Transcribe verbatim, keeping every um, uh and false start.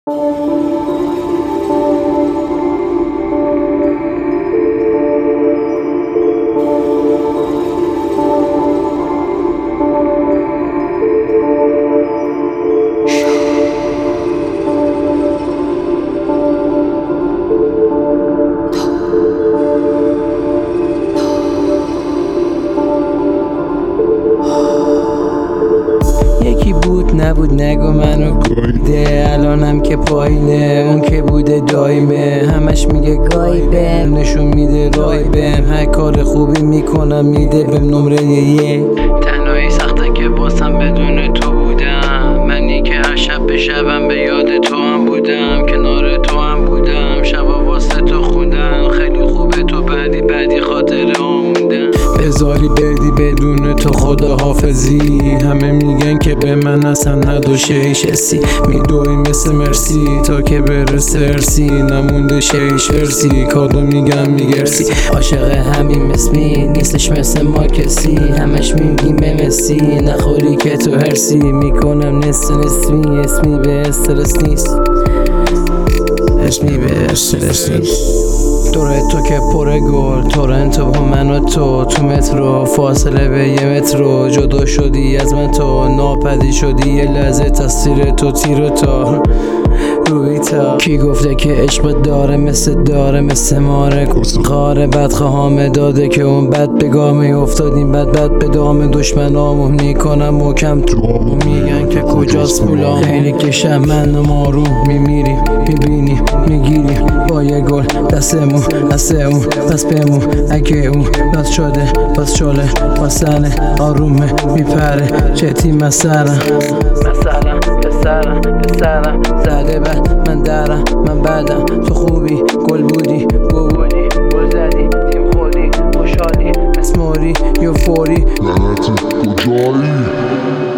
یکی بود نبود نگو منو گایده، الانم که پایینه اون که بوده دایمه، همش میگه گایبه نشون میده رای بهم، هر کار خوبی میکنم میده بهم نمره یک. تنهایی سخته که باسم بدون تو بودم، منی که هر شب به شبم به یاد تو هم بودم، کنار تو هم بودم، شبا واسه تو خوندم، خیلی خوبه تو بعدی بعدی خاطره ها موندم، بذاری بدی بدون تو خدا حافظی، همه میگن که به من اصلا ندوشه هیچ حسی، میدوی مثل مرسی تا که برسه ارسی، نمونده شیش ارسی کادو میگم میگرسی، عاشق همین مسمی نیستش مثل ما کسی، همش میگیم به مسی نخوری که تو هرسی، میکنم نست نسمی اسمی به استرس نیست، اسمی به استرس نیست. دوره تو که پره گل تورنتو با من و تو تو مترو، فاصله به یه مترو، جدا شدی از من تو ناپدی شدی یه لحظه، تصویر تو تیر تا روی تا. کی گفته که عشق داره مثل داره مثل ماره خاره، بدخواهامه داده که اون بد بگامه افتادیم بد بد به دام دشمنامون، میکنم محکم تو میگن که کجاست پولام، خیلی کشم من و ما رو میمیریم میبینیم میگیریم با یه گل دستمون دستمون دست بمون، اگه اون داد شده باز شله واسنه آرومه میپره چتی مسرم مسرم پسرم پسرم زده بعد من درم من بعدم، تو خوبی گل بودی گل بودی گل زدی تیم خودی خوشحالی مسموری یوفوری لعنتی کجایی؟